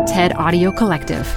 TED Audio Collective.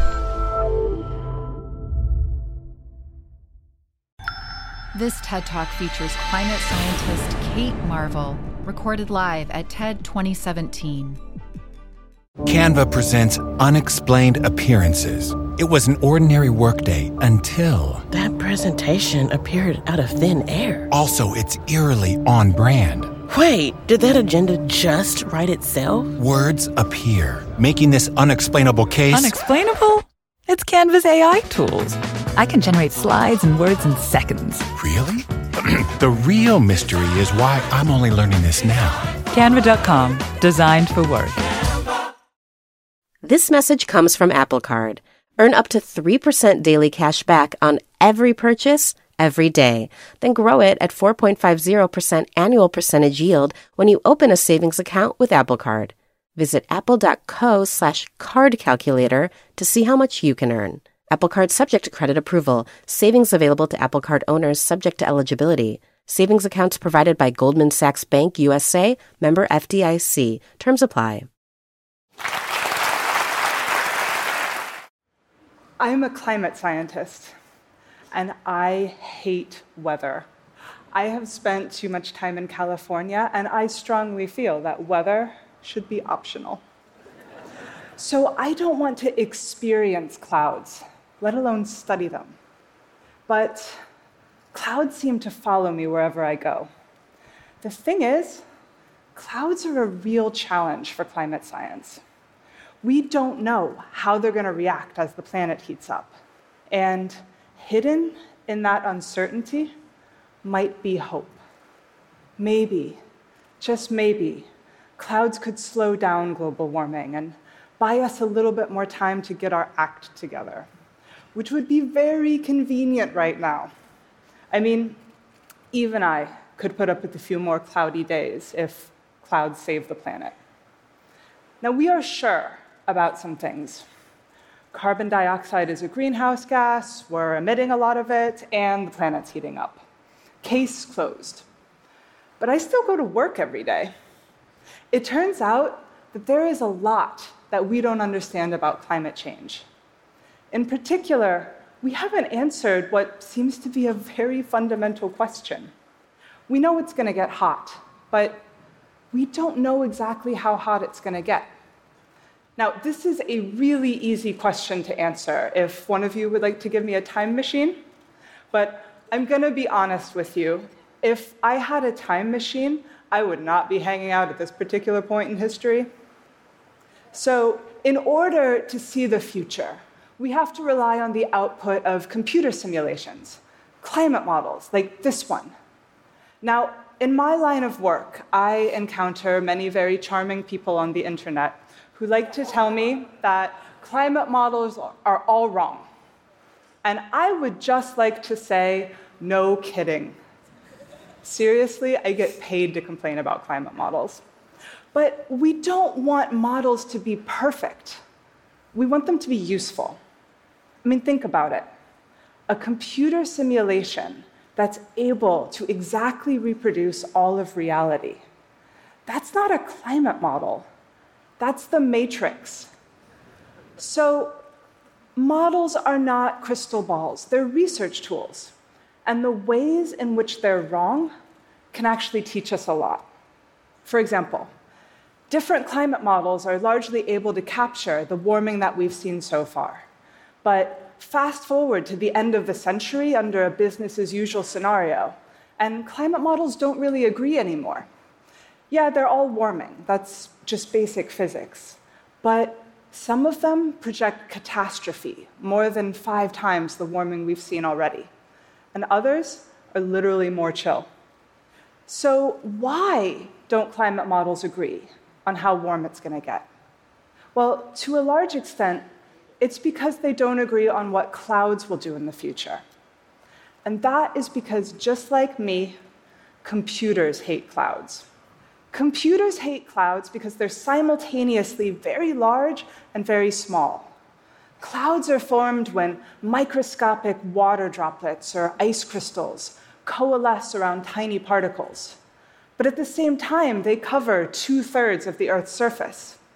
This TED Talk features climate scientist Kate Marvel, recorded live at TED 2017. Canva presents Unexplained Appearances. It was an ordinary workday until... that presentation appeared out of thin air. Also, it's eerily on brand. Wait, did that agenda just write itself? Words appear, making this unexplainable case... Unexplainable? It's Canva's AI tools. I can generate slides and words in seconds. Really? The real mystery is why I'm only learning this now. Canva.com, designed for work. This message comes from Apple Card. Earn up to 3% daily cash back on every purchase, every day. Then grow it at 4.50% annual percentage yield when you open a savings account with Apple Card. Visit apple.co/card calculator to see how much you can earn. Apple Card subject to credit approval. Savings available to Apple Card owners subject to eligibility. Savings accounts provided by Goldman Sachs Bank USA, member FDIC. Terms apply. I'm a climate scientist, and I hate weather. I have spent too much time in California, and I strongly feel that weather should be optional. So I don't want to experience clouds, let alone study them. But clouds seem to follow me wherever I go. The thing is, clouds are a real challenge for climate science. We don't know how they're going to react as the planet heats up. And hidden in that uncertainty might be hope. Maybe, just maybe, clouds could slow down global warming and buy us a little bit more time to get our act together, which would be very convenient right now. I mean, even I could put up with a few more cloudy days if clouds save the planet. Now, we are sure about some things. Carbon dioxide is a greenhouse gas, we're emitting a lot of it, and the planet's heating up. Case closed. But I still go to work every day. It turns out that there is a lot that we don't understand about climate change. In particular, we haven't answered what seems to be a very fundamental question. We know it's going to get hot, but we don't know exactly how hot it's going to get. Now, this is a really easy question to answer if one of you would like to give me a time machine. But I'm going to be honest with you. If I had a time machine, I would not be hanging out at this particular point in history. So, in order to see the future, we have to rely on the output of computer simulations, climate models like this one. Now, in my line of work, I encounter many very charming people on the internet who like to tell me that climate models are all wrong. And I would just like to say, no kidding. Seriously, I get paid to complain about climate models. But we don't want models to be perfect. We want them to be useful. I mean, think about it. A computer simulation that's able to exactly reproduce all of reality. That's not a climate model. That's the matrix. So models are not crystal balls. They're research tools. And the ways in which they're wrong can actually teach us a lot. For example, different climate models are largely able to capture the warming that we've seen so far. But fast forward to the end of the century under a business-as-usual scenario, and climate models don't really agree anymore. Yeah, they're all warming. That's just basic physics. But some of them project catastrophe, more than 5 times the warming we've seen already. And others are literally more chill. So why don't climate models agree on how warm it's going to get? Well, to a large extent, it's because they don't agree on what clouds will do in the future. And that is because, just like me, computers hate clouds. Computers hate clouds because they're simultaneously very large and very small. Clouds are formed when microscopic water droplets or ice crystals coalesce around tiny particles. But at the same time, they cover 2/3 of the Earth's surface.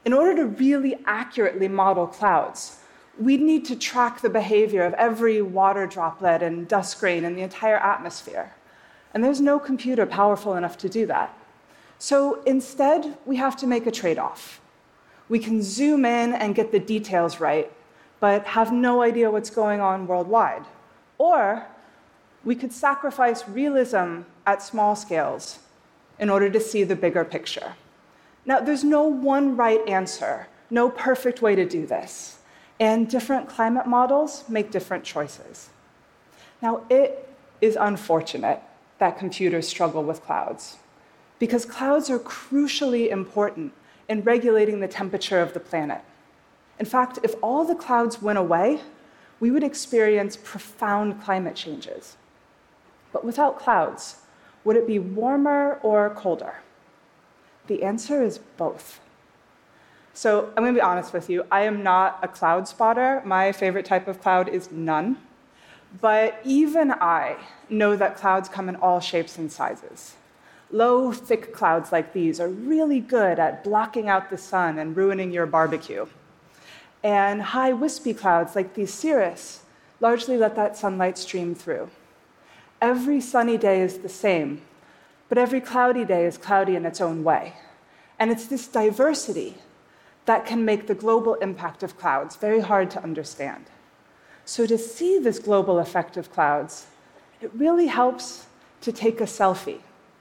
In order to really accurately model clouds, we'd need to track the behavior of every water droplet and dust grain in the entire atmosphere. And there's no computer powerful enough to do that. So instead, we have to make a trade-off. We can zoom in and get the details right, but have no idea what's going on worldwide. Or we could sacrifice realism at small scales in order to see the bigger picture. Now, there's no one right answer, no perfect way to do this, and different climate models make different choices. Now, it is unfortunate that computers struggle with clouds, because clouds are crucially important in regulating the temperature of the planet. In fact, if all the clouds went away, we would experience profound climate changes. But without clouds, would it be warmer or colder? The answer is both. So I'm going to be honest with you. I am not a cloud spotter. My favorite type of cloud is none. But even I know that clouds come in all shapes and sizes. Low, thick clouds like these are really good at blocking out the sun and ruining your barbecue. And high, wispy clouds like these cirrus largely let that sunlight stream through. Every sunny day is the same, but every cloudy day is cloudy in its own way. And it's this diversity that can make the global impact of clouds very hard to understand. So to see this global effect of clouds, it really helps to take a selfie.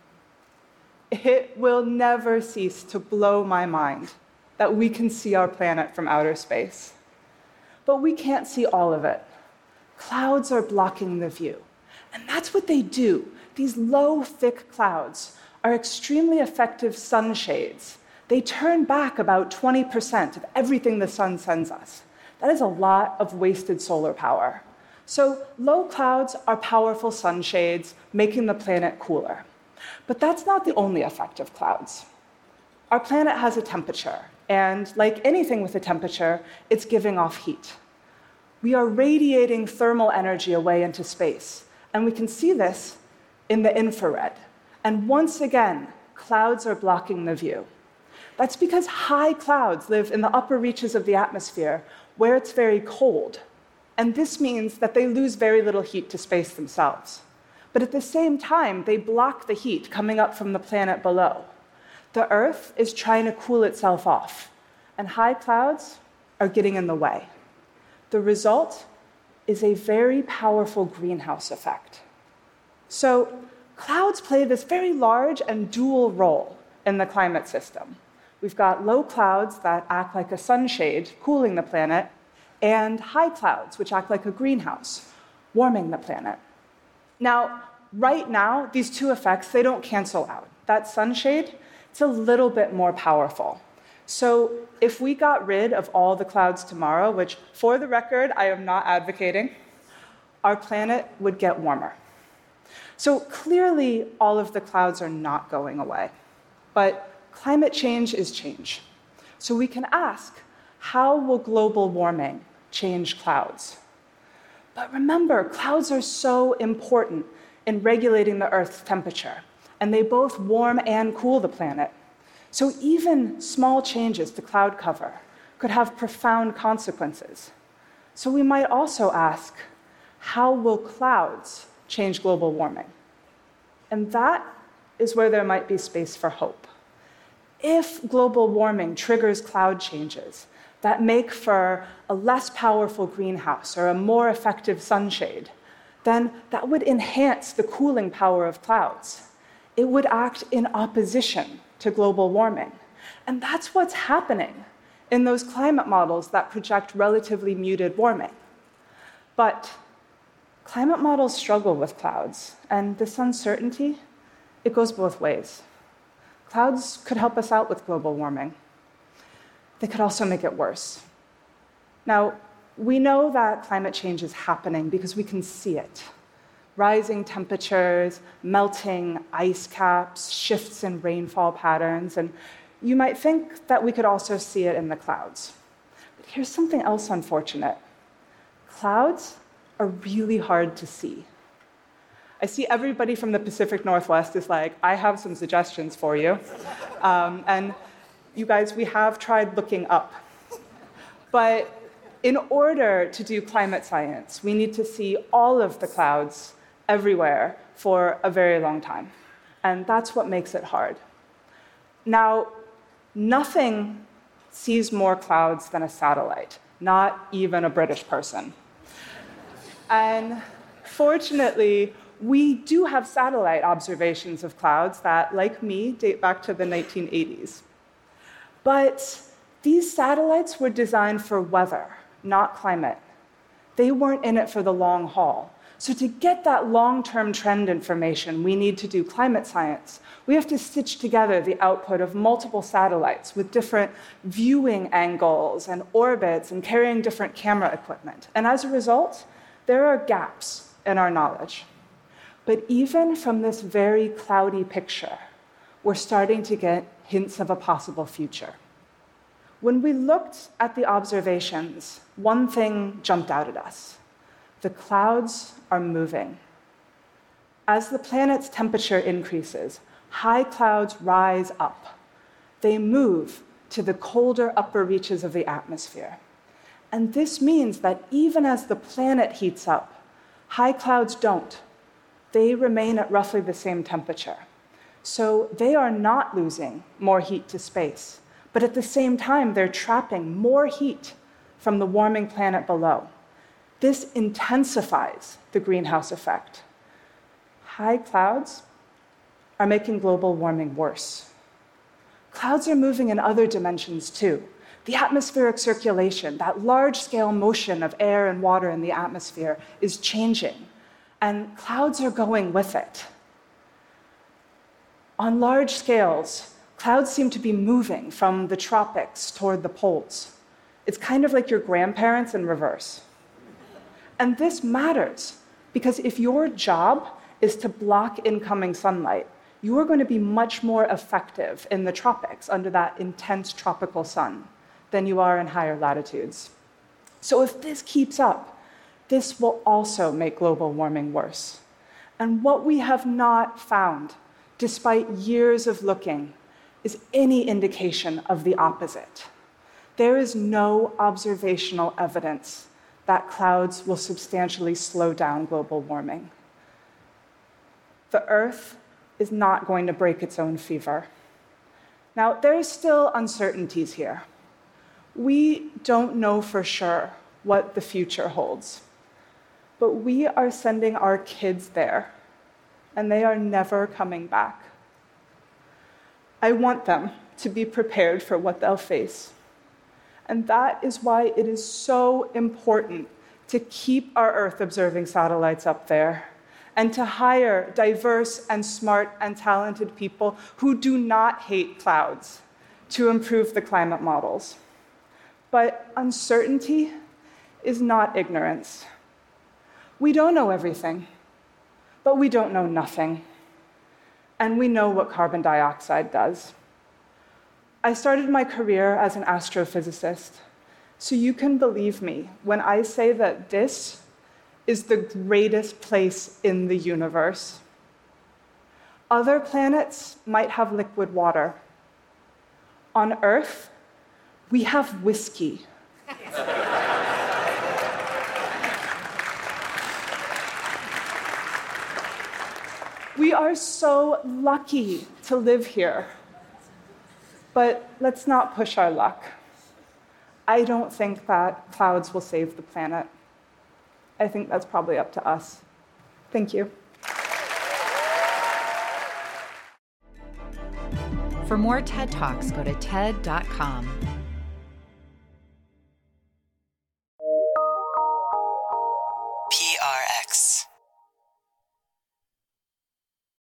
It will never cease to blow my mind that we can see our planet from outer space. But we can't see all of it. Clouds are blocking the view. And that's what they do. These low, thick clouds are extremely effective sunshades. They turn back about 20% of everything the sun sends us. That is a lot of wasted solar power. So low clouds are powerful sunshades, making the planet cooler. But that's not the only effect of clouds. Our planet has a temperature, and like anything with a temperature, it's giving off heat. We are radiating thermal energy away into space, and we can see this in the infrared. And once again, clouds are blocking the view. That's because high clouds live in the upper reaches of the atmosphere, where it's very cold. And this means that they lose very little heat to space themselves. But at the same time, they block the heat coming up from the planet below. The Earth is trying to cool itself off, and high clouds are getting in the way. The result is a very powerful greenhouse effect. So clouds play this very large and dual role in the climate system. We've got low clouds that act like a sunshade, cooling the planet, and high clouds, which act like a greenhouse, warming the planet. Now, right now, these two effects, they don't cancel out. That sunshade, it's a little bit more powerful. So if we got rid of all the clouds tomorrow, which, for the record, I am not advocating, our planet would get warmer. So clearly, all of the clouds are not going away. But climate change is change. So we can ask, how will global warming change clouds? But remember, clouds are so important in regulating the Earth's temperature, and they both warm and cool the planet. So even small changes to cloud cover could have profound consequences. So we might also ask, how will clouds change global warming? And that is where there might be space for hope. If global warming triggers cloud changes that make for a less powerful greenhouse or a more effective sunshade, then that would enhance the cooling power of clouds. It would act in opposition to global warming. And that's what's happening in those climate models that project relatively muted warming. But climate models struggle with clouds, and this uncertainty, it goes both ways. Clouds could help us out with global warming. They could also make it worse. Now, we know that climate change is happening because we can see it. Rising temperatures, melting ice caps, shifts in rainfall patterns, and you might think that we could also see it in the clouds. But here's something else unfortunate. Clouds are really hard to see. I see everybody from the Pacific Northwest is like, I have some suggestions for you. And you guys, we have tried looking up. But in order to do climate science, we need to see all of the clouds everywhere for a very long time. And that's what makes it hard. Now, nothing sees more clouds than a satellite, not even a British person. And fortunately, we do have satellite observations of clouds that, like me, date back to the 1980s. But these satellites were designed for weather, not climate. They weren't in it for the long haul. So to get that long-term trend information, we need to do climate science. We have to stitch together the output of multiple satellites with different viewing angles and orbits and carrying different camera equipment. And as a result, there are gaps in our knowledge. But even from this very cloudy picture, we're starting to get hints of a possible future. When we looked at the observations, one thing jumped out at us. The clouds are moving. As the planet's temperature increases, high clouds rise up. They move to the colder upper reaches of the atmosphere. And this means that even as the planet heats up, high clouds don't. They remain at roughly the same temperature. So they are not losing more heat to space, but at the same time, they're trapping more heat from the warming planet below. This intensifies the greenhouse effect. High clouds are making global warming worse. Clouds are moving in other dimensions too. The atmospheric circulation, that large-scale motion of air and water in the atmosphere, is changing, and clouds are going with it. On large scales, clouds seem to be moving from the tropics toward the poles. It's kind of like your grandparents in reverse. And this matters, because if your job is to block incoming sunlight, you are going to be much more effective in the tropics under that intense tropical sun than you are in higher latitudes. So if this keeps up, this will also make global warming worse. And what we have not found, despite years of looking, is any indication of the opposite. There is no observational evidence that clouds will substantially slow down global warming. The Earth is not going to break its own fever. Now, there are still uncertainties here. We don't know for sure what the future holds, but we are sending our kids there, and they are never coming back. I want them to be prepared for what they'll face. And that is why it is so important to keep our Earth-observing satellites up there and to hire diverse and smart and talented people who do not hate clouds to improve the climate models. But uncertainty is not ignorance. We don't know everything, but we don't know nothing. And we know what carbon dioxide does. I started my career as an astrophysicist, so you can believe me when I say that this is the greatest place in the universe. Other planets might have liquid water. On Earth, we have whiskey. We are so lucky to live here. But let's not push our luck. I don't think that clouds will save the planet. I think that's probably up to us. Thank you. For more TED Talks, go to TED.com.